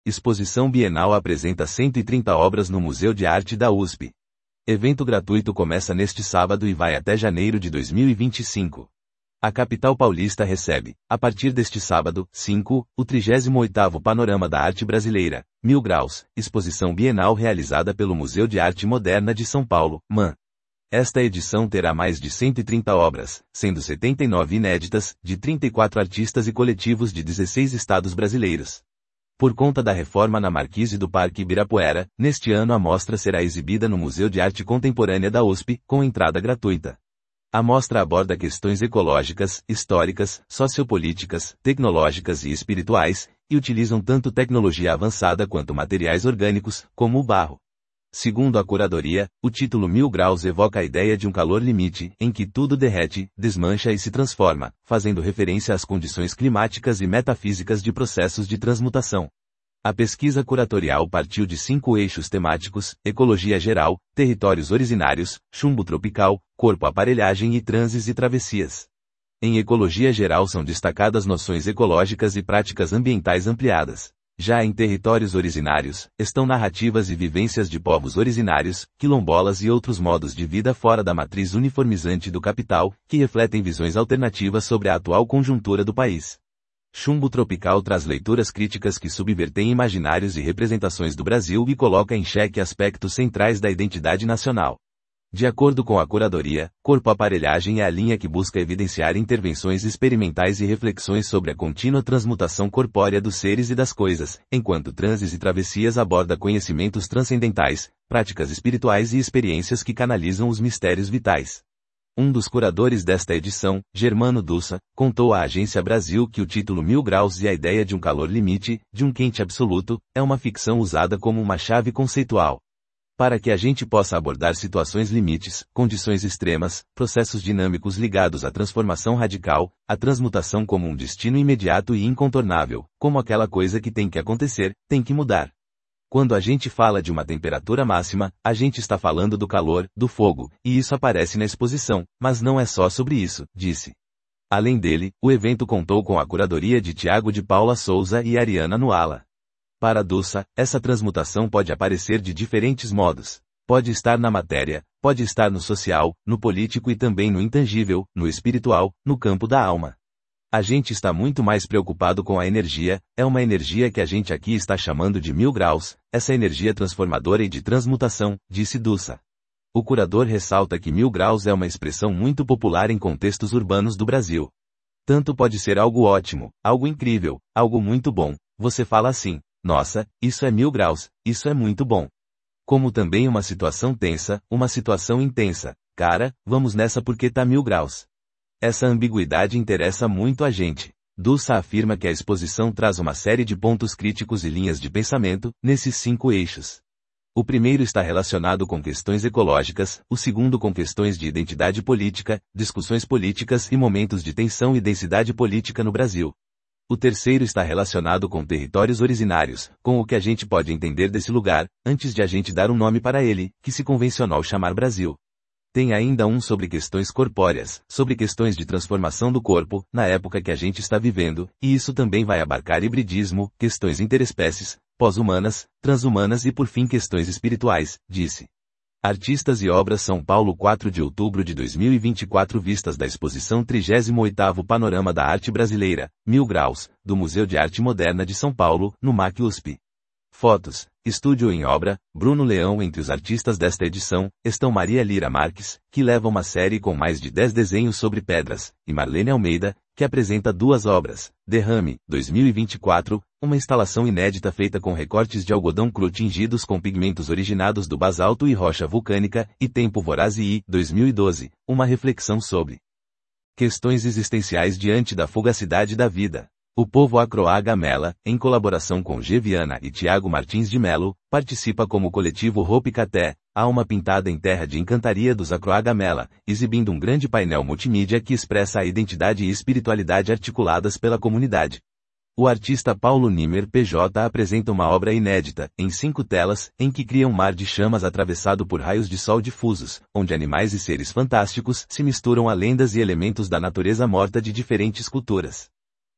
Exposição bienal apresenta 130 obras no Museu de Arte da USP. Evento gratuito começa neste sábado e vai até janeiro de 2025. A capital paulista recebe, a partir deste sábado, 5, o 38º Panorama da Arte Brasileira, 1000 Graus, exposição bienal realizada pelo Museu de Arte Moderna de São Paulo, MAM. Esta edição terá mais de 130 obras, sendo 79 inéditas, de 34 artistas e coletivos de 16 estados brasileiros. Por conta da reforma na Marquise do Parque Ibirapuera, neste ano a mostra será exibida no Museu de Arte Contemporânea da USP, com entrada gratuita. A mostra aborda questões ecológicas, históricas, sociopolíticas, tecnológicas e espirituais, e utilizam tanto tecnologia avançada quanto materiais orgânicos, como o barro. Segundo a curadoria, o título 1000 Graus evoca a ideia de um calor limite, em que tudo derrete, desmancha e se transforma, fazendo referência às condições climáticas e metafísicas de processos de transmutação. A pesquisa curatorial partiu de 5 eixos temáticos: ecologia geral, territórios originários, chumbo tropical, corpo aparelhagem e transes e travessias. Em ecologia geral são destacadas noções ecológicas e práticas ambientais ampliadas. Já em territórios originários, estão narrativas e vivências de povos originários, quilombolas e outros modos de vida fora da matriz uniformizante do capital, que refletem visões alternativas sobre a atual conjuntura do país. Chumbo tropical traz leituras críticas que subvertem imaginários e representações do Brasil e coloca em xeque aspectos centrais da identidade nacional. De acordo com a curadoria, corpo aparelhagem é a linha que busca evidenciar intervenções experimentais e reflexões sobre a contínua transmutação corpórea dos seres e das coisas, enquanto transes e travessias aborda conhecimentos transcendentais, práticas espirituais e experiências que canalizam os mistérios vitais. Um dos curadores desta edição, Germano Dussa, contou à Agência Brasil que o título 1000 Graus e a ideia de um calor limite, de um quente absoluto, é uma ficção usada como uma chave conceitual. Para que a gente possa abordar situações limites, condições extremas, processos dinâmicos ligados à transformação radical, à transmutação como um destino imediato e incontornável, como aquela coisa que tem que acontecer, tem que mudar. Quando a gente fala de uma temperatura máxima, a gente está falando do calor, do fogo, e isso aparece na exposição, mas não é só sobre isso, disse. Além dele, o evento contou com a curadoria de Tiago de Paula Souza e Ariana Nuala. Para Dussa, essa transmutação pode aparecer de diferentes modos. Pode estar na matéria, pode estar no social, no político e também no intangível, no espiritual, no campo da alma. A gente está muito mais preocupado com a energia, é uma energia que a gente aqui está chamando de 1000 graus, essa energia transformadora e de transmutação, disse Dussa. O curador ressalta que 1000 graus é uma expressão muito popular em contextos urbanos do Brasil. Tanto pode ser algo ótimo, algo incrível, algo muito bom, você fala assim: nossa, isso é 1000 graus, isso é muito bom. Como também uma situação tensa, uma situação intensa, cara, vamos nessa porque tá 1000 graus. Essa ambiguidade interessa muito a gente. Dussa afirma que a exposição traz uma série de pontos críticos e linhas de pensamento, nesses 5 eixos. O primeiro está relacionado com questões ecológicas, o segundo com questões de identidade política, discussões políticas e momentos de tensão e densidade política no Brasil. O terceiro está relacionado com territórios originários, com o que a gente pode entender desse lugar, antes de a gente dar um nome para ele, que se convencionou chamar Brasil. Tem ainda um sobre questões corpóreas, sobre questões de transformação do corpo, na época que a gente está vivendo, e isso também vai abarcar hibridismo, questões interespécies, pós-humanas, transhumanas e por fim questões espirituais, disse. Artistas e obras São Paulo 4 de outubro de 2024 vistas da exposição 38º Panorama da Arte Brasileira, 1000 Graus, do Museu de Arte Moderna de São Paulo, no MAC USP. Fotos, estúdio em obra, Bruno Leão. Entre os artistas desta edição, estão Maria Lira Marques, que leva uma série com mais de 10 desenhos sobre pedras, e Marlene Almeida, que apresenta 2 obras, Derrame, 2024, uma instalação inédita feita com recortes de algodão cru tingidos com pigmentos originados do basalto e rocha vulcânica, e Tempo Voraz e 2012, uma reflexão sobre questões existenciais diante da fugacidade da vida. O povo Acroaga Mela, em colaboração com G. Viana e Tiago Martins de Melo, participa como coletivo Hopicaté, alma pintada em terra de encantaria dos Acroaga Mela, exibindo um grande painel multimídia que expressa a identidade e espiritualidade articuladas pela comunidade. O artista Paulo Nimer PJ apresenta uma obra inédita, em 5 telas, em que cria um mar de chamas atravessado por raios de sol difusos, onde animais e seres fantásticos se misturam a lendas e elementos da natureza morta de diferentes culturas.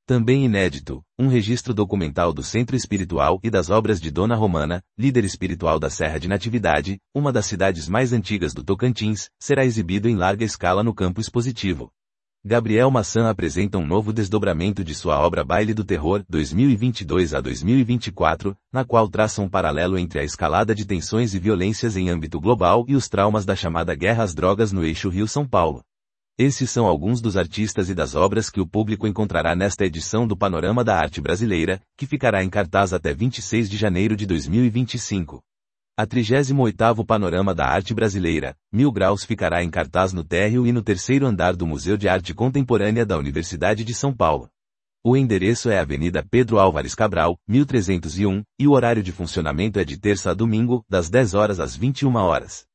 Também inédito, um registro documental do Centro Espiritual e das obras de Dona Romana, líder espiritual da Serra de Natividade, uma das cidades mais antigas do Tocantins, será exibido em larga escala no campo expositivo. Gabriel Maçã apresenta um novo desdobramento de sua obra Baile do Terror, 2022 a 2024, na qual traça um paralelo entre a escalada de tensões e violências em âmbito global e os traumas da chamada guerra às drogas no eixo Rio-São Paulo. Esses são alguns dos artistas e das obras que o público encontrará nesta edição do Panorama da Arte Brasileira, que ficará em cartaz até 26 de janeiro de 2025. A 38º Panorama da Arte Brasileira, 1000 Graus ficará em cartaz no térreo e no terceiro andar do Museu de Arte Contemporânea da Universidade de São Paulo. O endereço é Avenida Pedro Álvares Cabral, 1301, e o horário de funcionamento é de terça a domingo, das 10 horas às 21 horas.